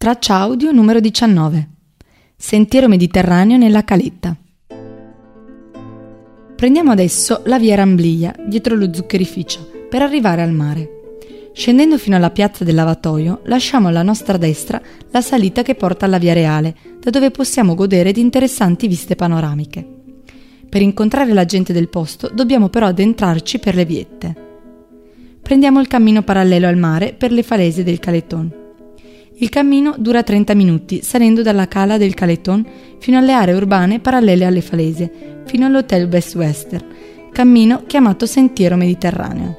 Traccia audio numero 19. Sentiero Mediterraneo nella Caletta. Prendiamo adesso la via Rambliglia, dietro lo zuccherificio, per arrivare al mare. Scendendo fino alla piazza del lavatoio, lasciamo alla nostra destra la salita che porta alla via Reale, da dove possiamo godere di interessanti viste panoramiche. Per incontrare la gente del posto dobbiamo però addentrarci per le viette. Prendiamo il cammino parallelo al mare per le falese del Caleton. Il cammino dura 30 minuti, salendo dalla cala del Caleton fino alle aree urbane parallele alle falese, fino all'hotel Best Western, cammino chiamato Sentiero Mediterraneo.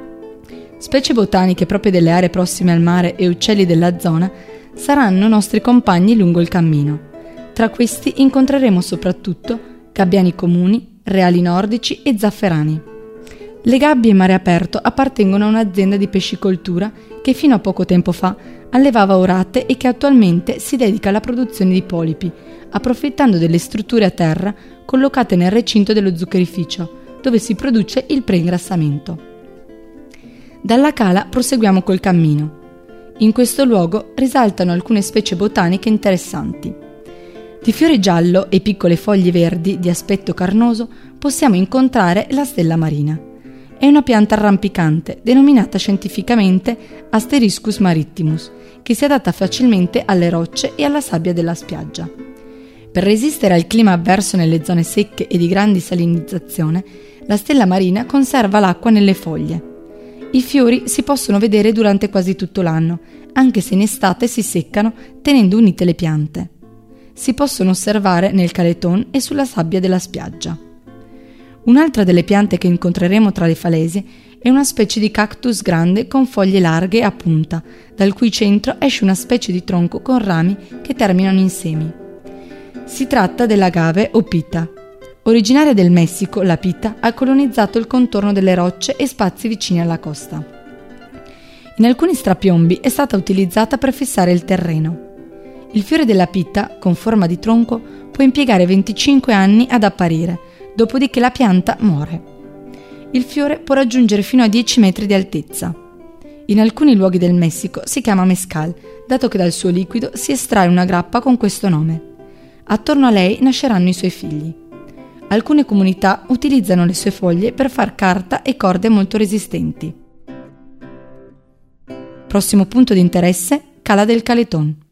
Specie botaniche proprie delle aree prossime al mare e uccelli della zona saranno nostri compagni lungo il cammino. Tra questi incontreremo soprattutto gabbiani comuni, reali nordici e zafferani. Le gabbie in mare aperto appartengono a un'azienda di pescicoltura che fino a poco tempo fa allevava orate e che attualmente si dedica alla produzione di polipi, approfittando delle strutture a terra collocate nel recinto dello zuccherificio, dove si produce il preingrassamento. Dalla cala proseguiamo col cammino. In questo luogo risaltano alcune specie botaniche interessanti. Di fiore giallo e piccole foglie verdi di aspetto carnoso possiamo incontrare la stella marina. È una pianta arrampicante, denominata scientificamente Asteriscus marittimus, che si adatta facilmente alle rocce e alla sabbia della spiaggia. Per resistere al clima avverso nelle zone secche e di grande salinizzazione, la stella marina conserva l'acqua nelle foglie. I fiori si possono vedere durante quasi tutto l'anno, anche se in estate si seccano tenendo unite le piante. Si possono osservare nel Caleton e sulla sabbia della spiaggia. Un'altra delle piante che incontreremo tra le falesi è una specie di cactus grande con foglie larghe a punta, dal cui centro esce una specie di tronco con rami che terminano in semi. Si tratta dell'agave o pita. Originaria del Messico, la pita ha colonizzato il contorno delle rocce e spazi vicini alla costa. In alcuni strapiombi è stata utilizzata per fissare il terreno. Il fiore della pita, con forma di tronco, può impiegare 25 anni ad apparire, dopodiché la pianta muore. Il fiore può raggiungere fino a 10 metri di altezza. In alcuni luoghi del Messico si chiama mezcal, dato che dal suo liquido si estrae una grappa con questo nome. Attorno a lei nasceranno i suoi figli. Alcune comunità utilizzano le sue foglie per far carta e corde molto resistenti. Prossimo punto di interesse, Cala del Caleton.